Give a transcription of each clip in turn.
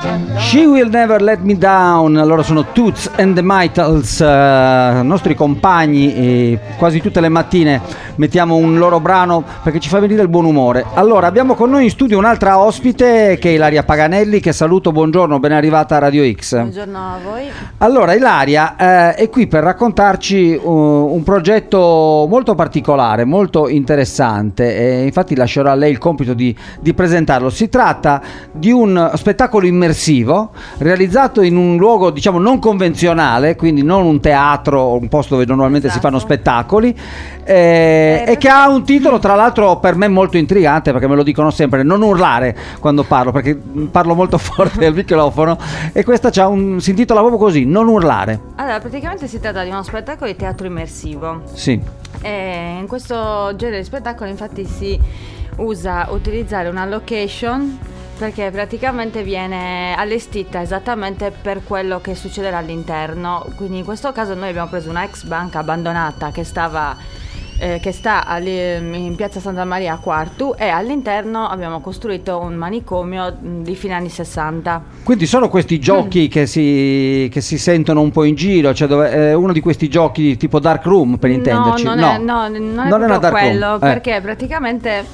She Will Never Let Me Down, loro sono Toots and the Maytals, nostri compagni, e quasi tutte le mattine mettiamo un loro brano perché ci fa venire il buon umore. Allora, abbiamo con noi in studio un'altra ospite che è Ilaria Paganelli, che saluto, buongiorno, ben arrivata a Radio X. Buongiorno a voi. Allora, Ilaria è qui per raccontarci un progetto molto particolare, molto interessante, e infatti lascerò a lei il compito di presentarlo. Si tratta di un spettacolo immersivo realizzato in un luogo, diciamo, non convenzionale, quindi non un teatro o un posto dove normalmente si fanno spettacoli, e che ha un titolo, tra l'altro, per me molto intrigante, perché me lo dicono sempre: non urlare quando parlo, perché parlo molto forte al microfono, e questa si intitola proprio così, non urlare. Allora, praticamente si tratta di uno spettacolo di teatro immersivo. Sì. E in questo genere di spettacolo infatti si usa utilizzare una location, perché praticamente viene allestita esattamente per quello che succederà all'interno. Quindi in questo caso noi abbiamo preso una ex banca abbandonata che sta in piazza Santa Maria a Quartu, e all'interno abbiamo costruito un manicomio di fine anni 60. Quindi sono questi giochi che si sentono un po' in giro, cioè è uno di questi giochi tipo Dark Room, per intenderci? Non è una Dark quello, Room. Perché praticamente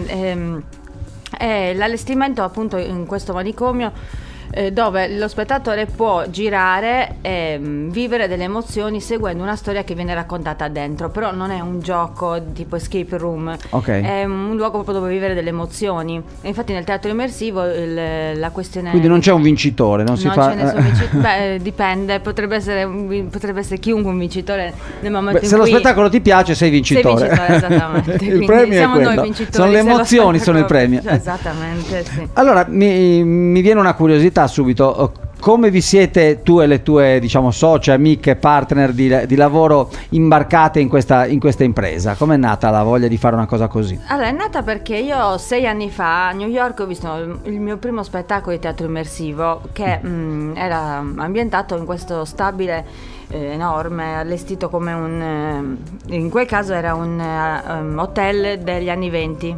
è l'allestimento appunto in questo manicomio, dove lo spettatore può girare e vivere delle emozioni seguendo una storia che viene raccontata dentro. Però non è un gioco tipo escape room, è un luogo proprio dove vivere delle emozioni. E infatti nel teatro immersivo la questione, quindi non c'è un vincitore, non c'è nessun vincitore. Beh, dipende, potrebbe essere chiunque un vincitore nel momento in se cui lo spettacolo ti piace sei vincitore. Sei vincitore, esattamente. Il premio siamo è quello. Noi vincitori, sono le emozioni, sono il premio. Esattamente, sì. Allora mi viene una curiosità subito: come vi siete tu e le tue, diciamo, socie, amiche, partner di lavoro imbarcate in questa impresa? Com'è nata la voglia di fare una cosa così? Allora, è nata perché io 6 anni fa a New York ho visto il mio primo spettacolo di teatro immersivo, che era ambientato in questo stabile enorme, allestito come in quel caso era un hotel degli anni 20.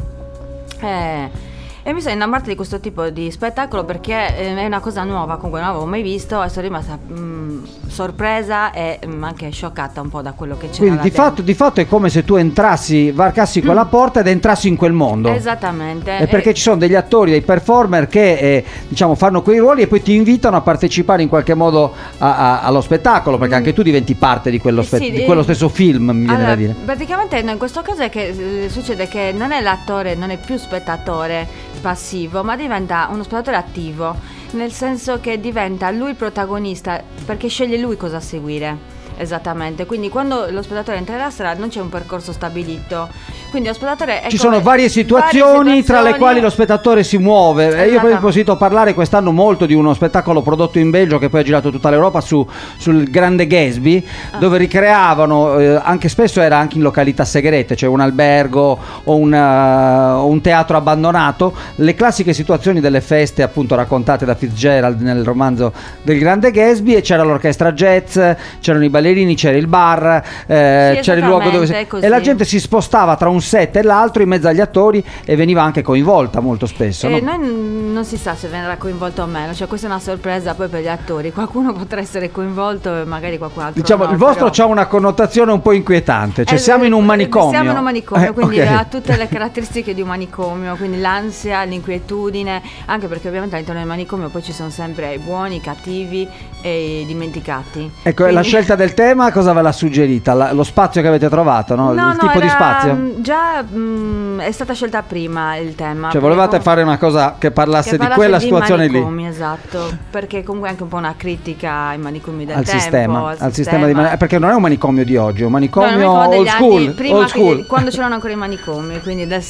E mi sono innamorata di questo tipo di spettacolo perché è una cosa nuova, comunque non l'avevo mai visto, e sono rimasta sorpresa e anche scioccata un po' da quello che c'era. Quindi di fatto è come se tu varcassi quella porta ed entrassi in quel mondo. Esattamente. E perché ci sono degli attori, dei performer che diciamo fanno quei ruoli e poi ti invitano a partecipare in qualche modo allo spettacolo, perché anche tu diventi parte di quello, di quello stesso film, mi viene da dire. Praticamente in questo caso è che succede che non è l'attore, non è più spettatore passivo, ma diventa uno spettatore attivo, nel senso che diventa lui il protagonista, perché sceglie lui cosa seguire. Esattamente, quindi quando lo spettatore entra nella sala non c'è un percorso stabilito, quindi lo spettatore ci sono varie situazioni tra le quali lo spettatore si muove. E io poi ho sentito parlare quest'anno molto di uno spettacolo prodotto in Belgio che poi ha girato tutta l'Europa sul Grande Gatsby, dove ricreavano, anche spesso era anche in località segrete, cioè un albergo o un teatro abbandonato, le classiche situazioni delle feste appunto raccontate da Fitzgerald nel romanzo del Grande Gatsby, e c'era l'orchestra jazz, c'erano i ballerini, c'era il bar, c'era il luogo dove e la gente si spostava tra un set e l'altro in mezzo agli attori e veniva anche coinvolta molto spesso, no? Noi non si sa se verrà coinvolto o meno, cioè questa è una sorpresa poi per gli attori, qualcuno potrà essere coinvolto e magari qualcun altro diciamo no, il vostro però c'ha una connotazione un po' inquietante, cioè siamo in un manicomio, quindi okay. ha tutte le caratteristiche di un manicomio, quindi l'ansia, l'inquietudine, anche perché ovviamente all'interno del manicomio poi ci sono sempre i buoni, i cattivi e i dimenticati. Ecco, quindi la scelta del tema cosa ve l'ha suggerita? Lo spazio che avete trovato, no? Il tipo di spazio? Già è stata scelta prima il tema. Cioè volevate fare una cosa che parlasse di quella situazione manicomi, lì. Esatto, perché comunque è anche un po' una critica ai manicomi del al tempo. Sistema di perché non è un manicomio di oggi, è un manicomio old school. Prima quando c'erano ancora i manicomi, quindi del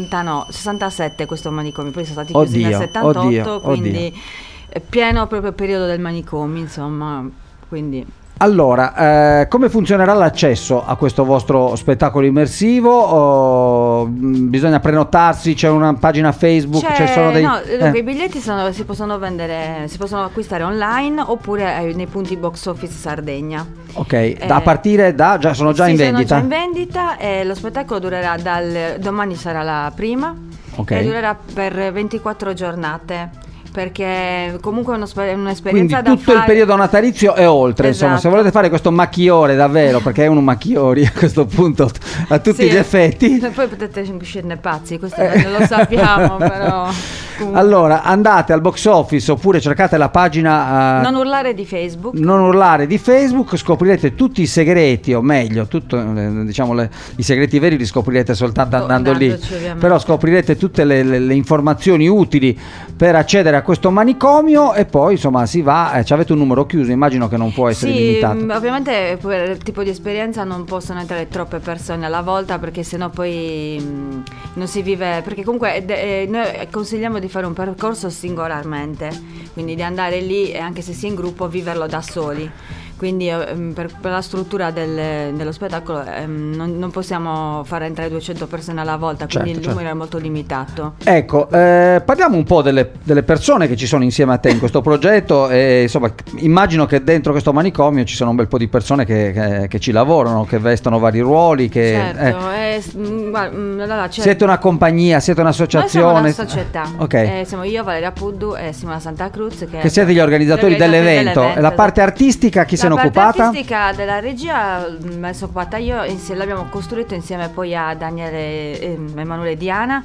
67 questo manicomio, poi sono stati chiusi nel 78, quindi pieno proprio periodo del manicomio, insomma, quindi... Allora, come funzionerà l'accesso a questo vostro spettacolo immersivo? Bisogna prenotarsi? C'è una pagina Facebook? I biglietti si possono vendere, si possono acquistare online oppure nei punti box office Sardegna. Ok, a partire da sono già in vendita? Sono già in vendita e lo spettacolo durerà domani sarà la prima, e durerà per 24 giornate. perché comunque è un'esperienza quindi da tutto fare. il periodo natalizio è oltre, insomma, se Esatto. volete fare questo macchiore davvero, perché è un macchiori a questo punto a tutti gli effetti. Poi potete uscirne pazzi, questo non lo sappiamo, però comunque. Allora andate al box office oppure cercate la pagina Non urlare di Facebook. Non urlare di Facebook, scoprirete tutti i segreti, o meglio, diciamo i segreti veri li scoprirete soltanto andando lì, ovviamente. però scoprirete tutte le informazioni utili per accedere a questo manicomio e poi insomma si va, avete un numero chiuso, immagino che non può essere limitato. Ovviamente per il tipo di esperienza non possono entrare troppe persone alla volta, perché sennò poi non si vive, perché comunque noi consigliamo di fare un percorso singolarmente, quindi di andare lì e anche se si è in gruppo viverlo da soli. Quindi per la struttura dello spettacolo non possiamo fare entrare 200 persone alla volta, quindi il numero è molto limitato. Ecco, parliamo un po' delle persone che ci sono insieme a te in questo progetto e insomma immagino che dentro questo manicomio ci sono un bel po' di persone che ci lavorano, che vestono vari ruoli. Certo, siete una compagnia, siete un'associazione? Noi siamo una società, okay. Siamo io, Valeria Puddu e Simona Santa Cruz che siete gli organizzatori dell'evento. E la parte artistica chi se ne è occupata? La parte artistica della regia me sono occupata io, l'abbiamo costruito insieme poi a Daniele Emanuele Diana,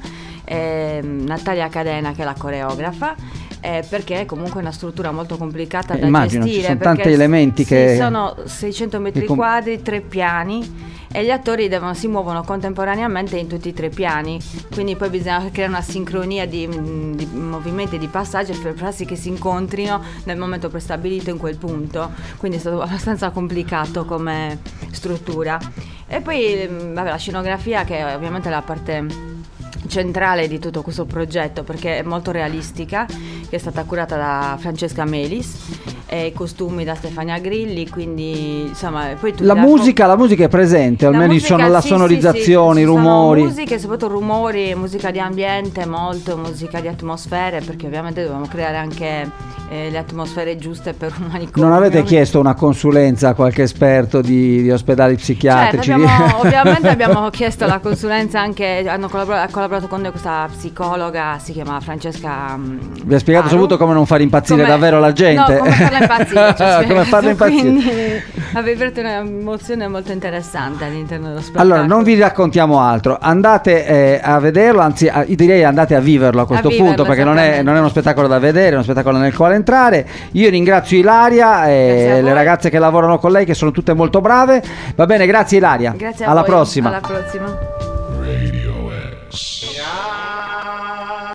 Natalia Cadena che è la coreografa, perché è comunque una struttura molto complicata da immagino, gestire. Ci sono tanti elementi che sono 600 metri quadri, 3 piani e gli attori si muovono contemporaneamente in tutti i 3 piani, quindi poi bisogna creare una sincronia di movimenti, di passaggi per far sì che si incontrino nel momento prestabilito in quel punto, quindi è stato abbastanza complicato come struttura. E poi la scenografia, che ovviamente è la parte centrale di tutto questo progetto, perché è molto realistica, che è stata curata da Francesca Melis, e i costumi da Stefania Grilli, quindi insomma poi la musica è presente, almeno ci sono la sonorizzazione, i rumori, musiche, soprattutto rumori, musica di ambiente, molto musica di atmosfere, perché ovviamente dobbiamo creare anche le atmosfere giuste per un manicomio. Non avete chiesto una consulenza a qualche esperto di ospedali psichiatrici? Certo, ovviamente abbiamo chiesto la consulenza, anche ha collaborato con noi questa psicologa, si chiama Francesca. Vi ha spiegato subito come non far impazzire davvero la gente? No, come farla impazzire, come farla impazzire. Quindi avete un'emozione molto interessante all'interno dello spettacolo. Allora non vi raccontiamo altro, andate a vederlo, anzi direi andate a viverlo a questo punto, perché non è uno spettacolo da vedere, è uno spettacolo nel quale entrare. Io ringrazio Ilaria e le ragazze che lavorano con lei, che sono tutte molto brave. Va bene, grazie Ilaria. Grazie a alla voi. prossima. Alla prossima. Radio X.